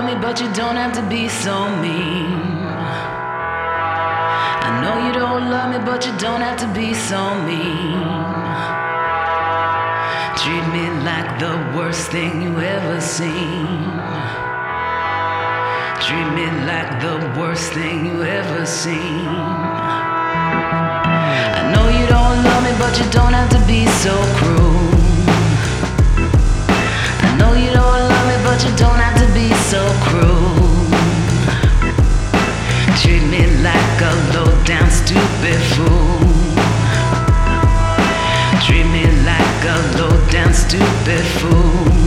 love me, but you don't have to be so mean. I know you don't love me, but you don't have to be so mean. Treat me like the worst thing you ever seen. Treat me like the worst thing you ever seen. I know you don't love me, but you don't have to be so cruel. I know you don't love me, but you don't have to be so cruel. Treat me like a low-down stupid fool. Treat me like a low-down stupid fool.